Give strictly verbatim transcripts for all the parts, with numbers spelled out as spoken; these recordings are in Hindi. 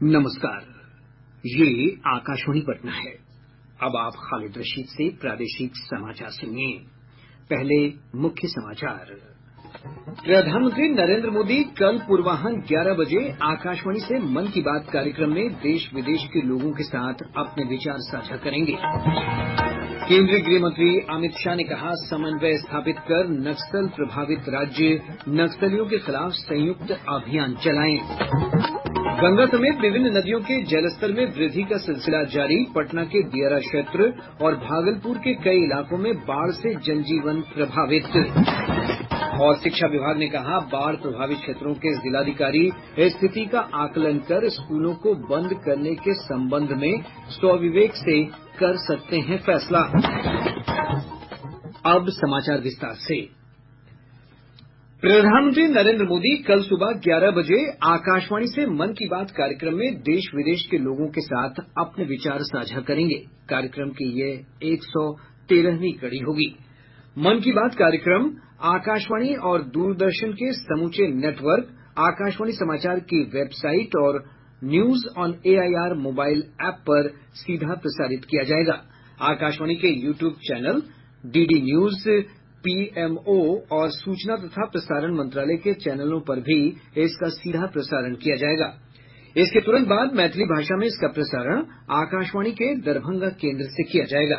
नमस्कार, ये आकाशवाणी पटना है। अब आप खालिद रशीद से प्रादेशिक समाचार सुनिए। पहले मुख्य समाचार। प्रधानमंत्री नरेंद्र मोदी कल पूर्वाह्न ग्यारह बजे आकाशवाणी से मन की बात कार्यक्रम में देश विदेश के लोगों के साथ अपने विचार साझा करेंगे। केंद्रीय गृह मंत्री अमित शाह ने कहा, समन्वय स्थापित कर नक्सल प्रभावित राज्य नक्सलियों के खिलाफ संयुक्त अभियान चलाएं। गंगा समेत विभिन्न नदियों के जलस्तर में वृद्धि का सिलसिला जारी। पटना के दियारा क्षेत्र और भागलपुर के कई इलाकों में बाढ़ से जनजीवन प्रभावित। और शिक्षा विभाग ने कहा, बाढ़ प्रभावित क्षेत्रों के जिलाधिकारी स्थिति का आकलन कर स्कूलों को बंद करने के संबंध में स्वविवेक से कर सकते हैं फैसला। अब समाचार विस्तार से। प्रधानमंत्री नरेंद्र मोदी कल सुबह ग्यारह बजे आकाशवाणी से मन की बात कार्यक्रम में देश विदेश के लोगों के साथ अपने विचार साझा करेंगे। कार्यक्रम की यह एक सौ तेरहवीं कड़ी होगी। मन की बात कार्यक्रम आकाशवाणी और दूरदर्शन के समूचे नेटवर्क, आकाशवाणी समाचार की वेबसाइट और news on AIR mobile app पर सीधा प्रसारित किया जाएगा। आकाशवाणी के YouTube channel, DD news, PMO और सूचना तथा प्रसारण मंत्रालय के चैनलों पर भी इसका सीधा प्रसारण किया जाएगा। इसके तुरंत बाद मैथिली भाषा में इसका प्रसारण आकाशवाणी के दरभंगा केंद्र से किया जाएगा।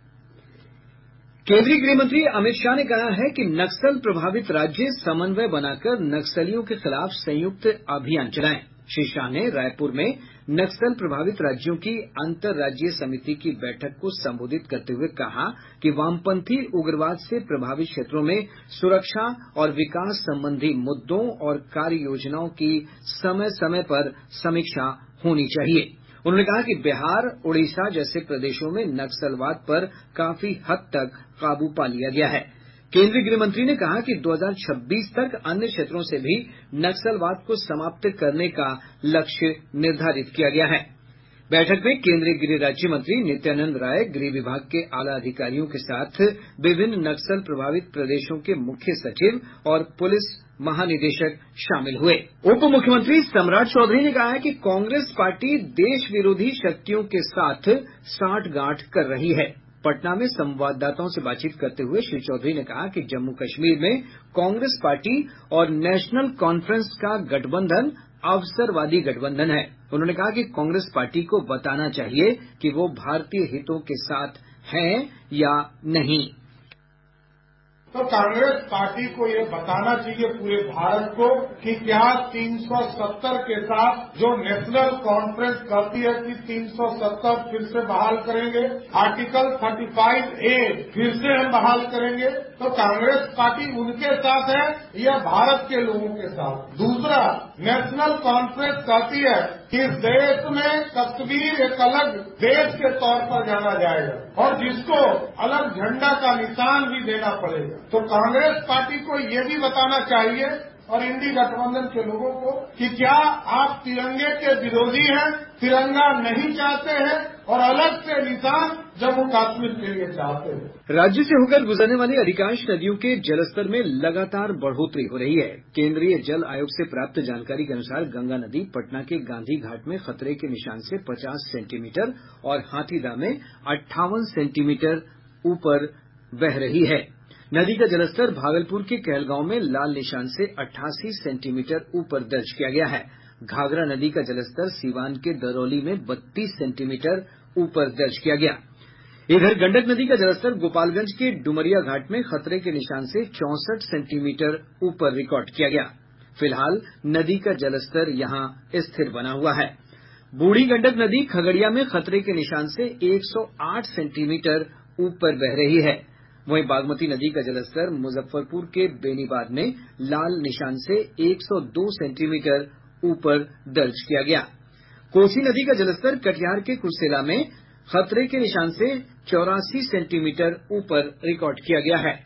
केंद्रीय गृह मंत्री अमित शाह ने कहा है कि नक्सल प्रभावित राज्य समन्वय बनाकर नक्सलियों के खिलाफ संयुक्त अभियान चलाएं। श्री शाह ने रायपुर में नक्सल प्रभावित राज्यों की अंतर्राज्यीय समिति की बैठक को संबोधित करते हुए कहा कि वामपंथी उग्रवाद से प्रभावित क्षेत्रों में सुरक्षा और विकास संबंधी मुद्दों और कार्य योजनाओं की समय समय पर समीक्षा होनी चाहिए। उन्होंने कहा कि बिहार, ओडिशा जैसे प्रदेशों में नक्सलवाद पर काफी हद तक काबू पा लिया गया है। केंद्रीय गृह मंत्री ने कहा कि दो हज़ार छब्बीस तक अन्य क्षेत्रों से भी नक्सलवाद को समाप्त करने का लक्ष्य निर्धारित किया गया है। बैठक में केंद्रीय गृह राज्य मंत्री नित्यानंद राय, गृह विभाग के आला अधिकारियों के साथ विभिन्न नक्सल प्रभावित प्रदेशों के मुख्य सचिव और पुलिस महानिदेशक शामिल हुए। उप मुख्यमंत्री सम्राट चौधरी ने कहा है कि कांग्रेस पार्टी देश विरोधी शक्तियों के साथ साठगांठ कर रही है। पटना में संवाददाताओं से बातचीत करते हुए श्री चौधरी ने कहा कि जम्मू कश्मीर में कांग्रेस पार्टी और नेशनल कॉन्फ्रेंस का गठबंधन अवसरवादी गठबंधन है। उन्होंने कहा कि कांग्रेस पार्टी को बताना चाहिए कि वो भारतीय हितों के साथ है या नहीं। तो कांग्रेस पार्टी को ये बताना चाहिए पूरे भारत को कि क्या तीन सौ सत्तर के साथ जो नेशनल कॉन्फ्रेंस कहती है कि तीन सौ सत्तर फिर से बहाल करेंगे, आर्टिकल पैंतीस ए फिर से हम बहाल करेंगे, तो कांग्रेस पार्टी उनके साथ है या भारत के लोगों के साथ। दूसरा, नेशनल कॉन्फ्रेंस कहती है कि इस देश में कश्मीर एक अलग देश के तौर पर जाना जाएगा और जिसको अलग झंडा का निशान भी देना पड़ेगा। तो कांग्रेस पार्टी को ये भी बताना चाहिए और इंडी गठबंधन के लोगों को कि क्या आप तिरंगे के विरोधी हैं, तिरंगा नहीं चाहते हैं और अलग से निशान जम्मू कश्मीर के लिए चाहते हैं। राज्य से होकर गुजरने वाली अधिकांश नदियों के जलस्तर में लगातार बढ़ोतरी हो रही है। केंद्रीय जल आयोग से प्राप्त जानकारी के अनुसार गंगा नदी पटना के गांधी घाट में खतरे के निशान से पचास सेंटीमीटर और हाथीदह में अट्ठावन सेंटीमीटर ऊपर बह रही है। नदी का जलस्तर भागलपुर के कहलगांव में लाल निशान से अट्ठासी सेंटीमीटर ऊपर दर्ज किया गया है। घाघरा नदी का जलस्तर सीवान के दरौली में बत्तीस सेंटीमीटर ऊपर दर्ज किया गया। इधर गंडक नदी का जलस्तर गोपालगंज के डुमरिया घाट में खतरे के निशान से चौंसठ सेंटीमीटर ऊपर रिकॉर्ड किया गया। फिलहाल नदी का जलस्तर यहां स्थिर बना हुआ है। बूढ़ी गंडक नदी खगड़िया में खतरे के निशान से एक सौ आठ सेंटीमीटर ऊपर बह रही है। वहीं बागमती नदी का जलस्तर मुजफ्फरपुर के बेनीबाद में लाल निशान से एक सौ दो सेंटीमीटर ऊपर दर्ज किया गया। कोसी नदी का जलस्तर कटिहार के कुर्सेला में खतरे के निशान से चौरासी सेंटीमीटर ऊपर रिकॉर्ड किया गया है।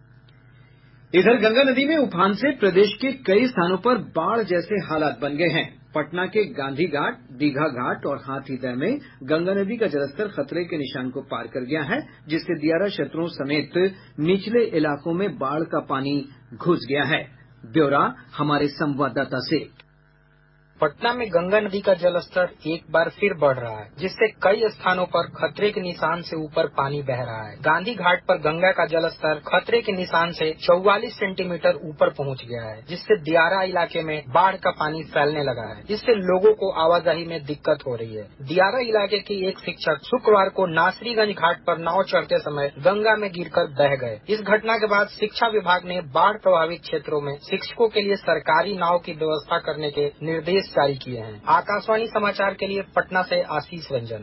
इधर गंगा नदी में उफान से प्रदेश के कई स्थानों पर बाढ़ जैसे हालात बन गए हैं। पटना के गांधी घाट, दीघा घाट और हाथीदह में गंगा नदी का जलस्तर खतरे के निशान को पार कर गया है, जिससे दियारा क्षेत्रों समेत निचले इलाकों में बाढ़ का पानी घुस गया है। ब्यौरा हमारे संवाददाता से। पटना में गंगा नदी का जलस्तर एक बार फिर बढ़ रहा है, जिससे कई स्थानों पर खतरे के निशान से ऊपर पानी बह रहा है। गांधी घाट पर गंगा का जलस्तर खतरे के निशान से चौवालीस सेंटीमीटर ऊपर पहुंच गया है, जिससे दियारा इलाके में बाढ़ का पानी फैलने लगा है। इससे लोगों को आवाजाही में दिक्कत हो रही है। दियारा इलाके की एक शिक्षक शुक्रवार को नासरीगंज घाट पर नाव चढ़ते समय गंगा में गिरकर बह गए। इस घटना के बाद शिक्षा विभाग ने बाढ़ प्रभावित क्षेत्रों में शिक्षकों के लिए सरकारी नाव की व्यवस्था करने के निर्देश जारी किए हैं। आकाशवाणी समाचार के लिए पटना से आशीष रंजन।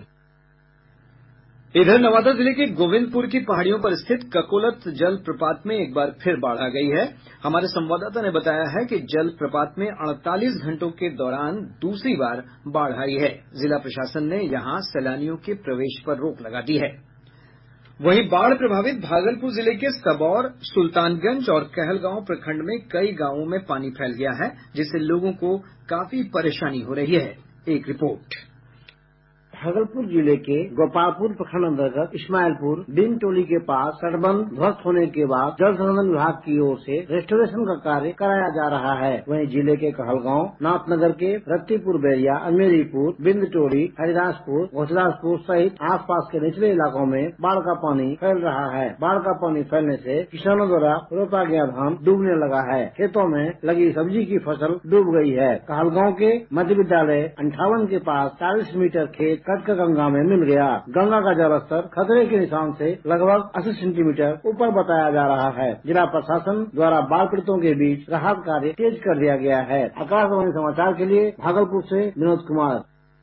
इधर नवादा जिले के गोविंदपुर की पहाड़ियों पर स्थित ककोलत जल प्रपात में एक बार फिर बाढ़ आ गई है। हमारे संवाददाता ने बताया है कि जल प्रपात में अड़तालीस घंटों के दौरान दूसरी बार बाढ़ आई है। जिला प्रशासन ने यहां सैलानियों के प्रवेश पर रोक लगा दी है। वहीं बाढ़ प्रभावित भागलपुर जिले के सबौर, सुल्तानगंज और कहलगांव प्रखंड में कई गांवों में पानी फैल गया है, जिससे लोगों को काफी परेशानी हो रही है। एक रिपोर्ट। भागलपुर जिले के गोपालपुर प्रखंड अंतर्गत इस्माइलपुर बिन टोली के पास तटबंध ध्वस्त होने के बाद जल संसाधन विभाग की ओर से रेस्टोरेशन का कार्य कराया जा रहा है। वहीं जिले के कहलगांव, नाथनगर के रत्तीपुर बैरिया, अजमेरीपुर, बिंद टोली, हरिदासपुर, घोषदासपुर सहित आसपास के निचले इलाकों में बाढ़ का पानी फैल रहा है। बाढ़ का पानी फैलने से किसानों द्वारा रोपा गया धान डूबने लगा है। खेतों में लगी सब्जी की फसल डूब गई है। कहलगांव के मध्य विद्यालय अंठावन के पास चालीस मीटर खेत कटकर गंगा में मिल गया। गंगा का जलस्तर खतरे के निशान से लगभग अस्सी सेंटीमीटर ऊपर बताया जा रहा है। जिला प्रशासन द्वारा बाढ़ पीड़ितों के बीच राहत कार्य तेज कर दिया गया है। आकाशवाणी समाचार के लिए भागलपुर से विनोद कुमार।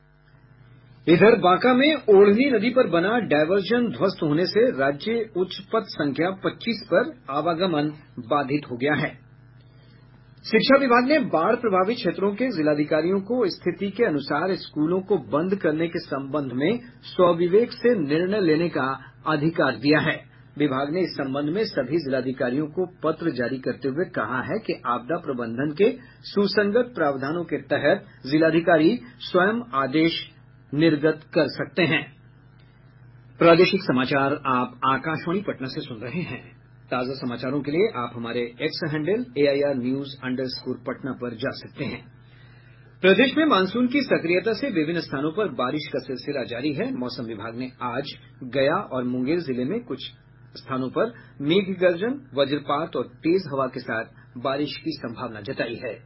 इधर बांका में ओढ़नी नदी पर बना डायवर्जन ध्वस्त होने से राज्य उच्च पथ संख्या पच्चीस पर आवागमन बाधित हो गया है। शिक्षा विभाग ने बाढ़ प्रभावित क्षेत्रों के जिलाधिकारियों को स्थिति के अनुसार स्कूलों को बंद करने के संबंध में स्वविवेक से निर्णय लेने का अधिकार दिया है। विभाग ने इस संबंध में सभी जिलाधिकारियों को पत्र जारी करते हुए कहा है कि आपदा प्रबंधन के सुसंगत प्रावधानों के तहत जिलाधिकारी स्वयं आदेश निर्गत कर सकते हैं। प्रादेशिक समाचार आप आकाशवाणी पटना से सुन रहे हैं। ताजा समाचारों के लिए आप हमारे X handle AIR news underscore Patna पर जा सकते हैं। प्रदेश में मानसून की सक्रियता से विभिन्न स्थानों पर बारिश का सिलसिला जारी है। मौसम विभाग ने आज गया और मुंगेर जिले में कुछ स्थानों पर मेघ गर्जन, वज्रपात और तेज हवा के साथ बारिश की संभावना जताई है।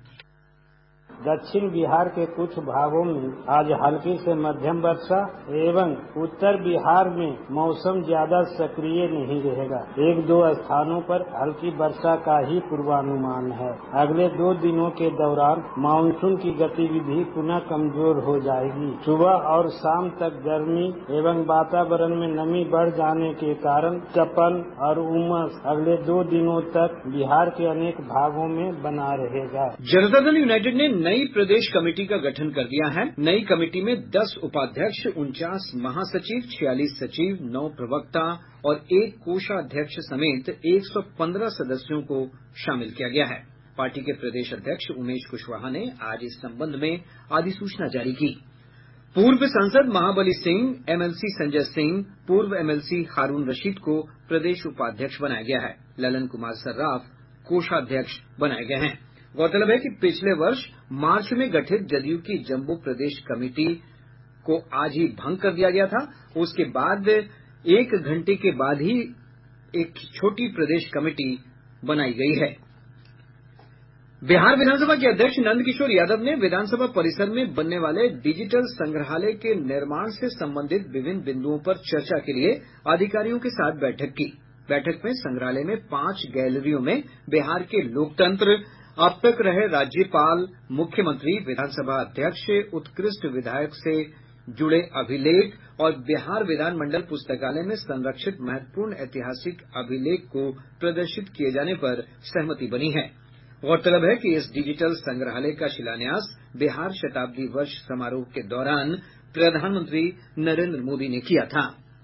दक्षिण बिहार के कुछ भागों में आज हल्की से मध्यम वर्षा एवं उत्तर बिहार में मौसम ज्यादा सक्रिय नहीं रहेगा। एक दो स्थानों पर हल्की वर्षा का ही पूर्वानुमान है। अगले दो दिनों के दौरान मानसून की गतिविधि पुनः कमजोर हो जाएगी। सुबह और शाम तक गर्मी एवं वातावरण में नमी बढ़ जाने के कारण तपन और उमस अगले दो दिनों तक बिहार के अनेक भागों में बना रहेगा। जनता दल यूनाइटेड ने नई प्रदेश कमेटी का गठन कर दिया है। नई कमेटी में दस उपाध्यक्ष, उनचास महासचिव, छियालीस सचिव, नौ प्रवक्ता और एक कोषाध्यक्ष समेत एक सौ पंद्रह सदस्यों को शामिल किया गया है। पार्टी के प्रदेश अध्यक्ष उमेश कुशवाहा ने आज इस संबंध में अधिसूचना जारी की। पूर्व सांसद महाबली सिंह, एमएलसी संजय सिंह, पूर्व एमएलसी हारून रशीद को प्रदेश उपाध्यक्ष बनाया गया है। ललन कुमार सर्राफ कोषाध्यक्ष बनाए गए हैं। गौरतलब है कि पिछले वर्ष मार्च में गठित जदयू की जम्मू प्रदेश कमेटी को आज ही भंग कर दिया गया था। उसके बाद एक घंटे के बाद ही एक छोटी प्रदेश कमेटी बनाई गई है। बिहार विधानसभा के अध्यक्ष नंदकिशोर यादव ने विधानसभा परिसर में बनने वाले डिजिटल संग्रहालय के निर्माण से संबंधित विभिन्न बिंदुओं पर चर्चा के लिए अधिकारियों के साथ बैठक की। बैठक में संग्रहालय में पांच गैलरियों में बिहार के लोकतंत्र, अब तक रहे राज्यपाल, मुख्यमंत्री, विधानसभा अध्यक्ष, उत्कृष्ट विधायक से जुड़े अभिलेख और बिहार विधानमंडल पुस्तकालय में संरक्षित महत्वपूर्ण ऐतिहासिक अभिलेख को प्रदर्शित किए जाने पर सहमति बनी है। गौरतलब है कि इस डिजिटल संग्रहालय का शिलान्यास बिहार शताब्दी वर्ष समारोह के दौरान प्रधानमंत्री नरेंद्र मोदी ने किया था।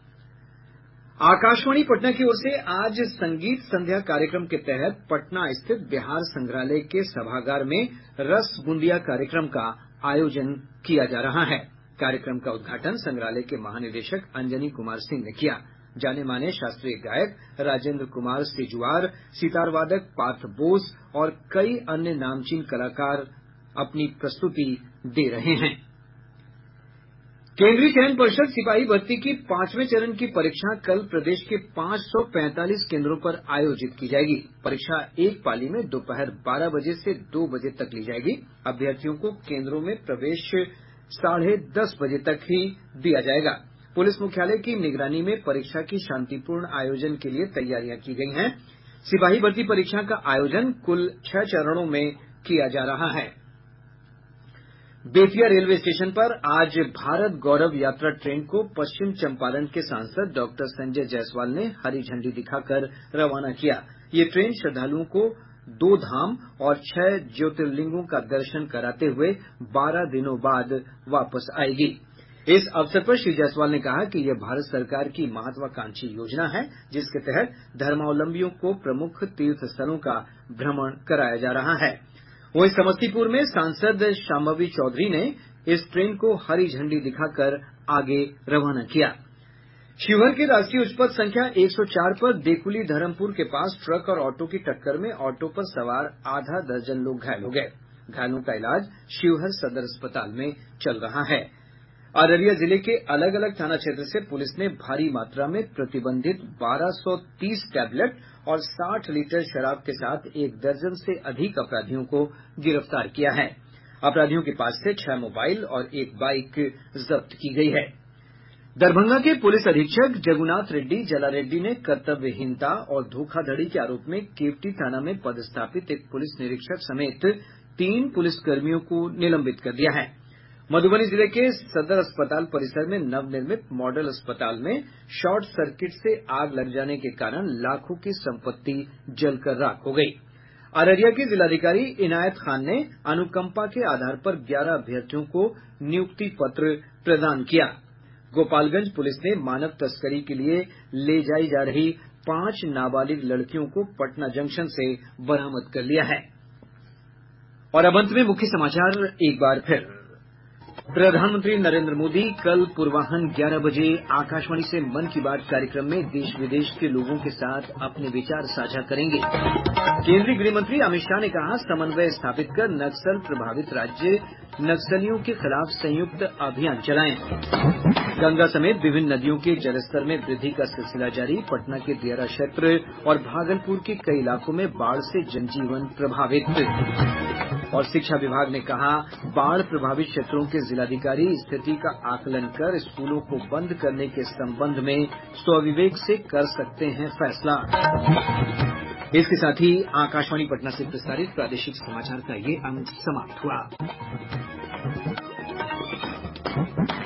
आकाशवाणी पटना की ओर से आज संगीत संध्या कार्यक्रम के तहत पटना स्थित बिहार संग्रहालय के सभागार में रस बूंदिया कार्यक्रम का आयोजन किया जा रहा है। कार्यक्रम का उद्घाटन संग्रहालय के महानिदेशक अंजनी कुमार सिंह ने किया। जाने माने शास्त्रीय गायक राजेंद्र कुमार सेजुआर, सितार वादक पार्थ बोस और कई अन्य नामचीन कलाकार अपनी प्रस्तुति दे रहे हैं। केंद्रीय चयन पर्षद सिपाही भर्ती की पांचवें चरण की परीक्षा कल प्रदेश के पांच सौ पैंतालीस केंद्रों पर आयोजित की जाएगी। परीक्षा एक पाली में दोपहर बारह बजे से दो बजे तक ली जाएगी। अभ्यर्थियों को केंद्रों में प्रवेश साढ़े दस बजे तक ही दिया जाएगा। पुलिस मुख्यालय की निगरानी में परीक्षा की शांतिपूर्ण आयोजन के लिए तैयारियां की गई हैं। सिपाही भर्ती परीक्षा का आयोजन कुल छह चरणों में किया जा रहा है। बेतिया रेलवे स्टेशन पर आज भारत गौरव यात्रा ट्रेन को पश्चिम चंपारण के सांसद डॉक्टर संजय जायसवाल ने हरी झंडी दिखाकर रवाना किया। ये ट्रेन श्रद्धालुओं को दो धाम और छह ज्योतिर्लिंगों का दर्शन कराते हुए बारह दिनों बाद वापस आएगी। इस अवसर पर श्री जायसवाल ने कहा कि यह भारत सरकार की महत्वाकांक्षी योजना है, जिसके तहत धर्मावलंबियों को प्रमुख तीर्थ स्थलों का भ्रमण कराया जा रहा है। वहीं समस्तीपुर में सांसद शांभवी चौधरी ने इस ट्रेन को हरी झंडी दिखाकर आगे रवाना किया। शिवहर के राष्ट्रीय उच्च पथ संख्या एक सौ चार पर देकुली धरमपुर के पास ट्रक और ऑटो की टक्कर में ऑटो पर सवार आधा दर्जन लोग घायल हो गए। घायलों का इलाज शिवहर सदर अस्पताल में चल रहा है। अररिया जिले के अलग अलग थाना क्षेत्र से पुलिस ने भारी मात्रा में प्रतिबंधित बारह सौ तीस टैबलेट और साठ लीटर शराब के साथ एक दर्जन से अधिक अपराधियों को गिरफ्तार किया है। अपराधियों के पास से छह मोबाइल और एक बाइक जब्त की गई है। दरभंगा के पुलिस अधीक्षक जगुनाथ रेड्डी जला रेड्डी ने कर्तव्यहीनता और धोखाधड़ी के आरोप में केवटी थाना में पदस्थापित एक पुलिस निरीक्षक समेत तीन पुलिसकर्मियों को निलंबित कर दिया है। मधुबनी जिले के सदर अस्पताल परिसर में नवनिर्मित मॉडल अस्पताल में शॉर्ट सर्किट से आग लग जाने के कारण लाखों की संपत्ति जलकर राख हो गई। अररिया के जिलाधिकारी इनायत खान ने अनुकंपा के आधार पर ग्यारह अभ्यर्थियों को नियुक्ति पत्र प्रदान किया। गोपालगंज पुलिस ने मानव तस्करी के लिए ले जाई जा रही पांच नाबालिग लड़कियों को पटना जंक्शन से बरामद कर लिया है। और अब अंत में मुख्य समाचार एक बार फिर। प्रधानमंत्री नरेंद्र मोदी कल पूर्वाह्न ग्यारह बजे आकाशवाणी से मन की बात कार्यक्रम में देश विदेश के लोगों के साथ अपने विचार साझा करेंगे। केंद्रीय गृह मंत्री अमित शाह ने कहा, समन्वय स्थापित कर नक्सल प्रभावित राज्य नक्सलियों के खिलाफ संयुक्त अभियान चलाएं। गंगा समेत विभिन्न नदियों के जलस्तर में वृद्धि का सिलसिला जारी। पटना के दियारा क्षेत्र और भागलपुर के कई इलाकों में बाढ़ से जनजीवन प्रभावित। और शिक्षा विभाग ने कहा, बाढ़ प्रभावित क्षेत्रों के जिलाधिकारी स्थिति का आकलन कर स्कूलों को बंद करने के संबंध में स्वविवेक से कर सकते हैं फैसला। इसके साथ ही आकाशवाणी पटना से प्रसारित प्रादेशिक समाचार का ये अंक समाप्त हुआ।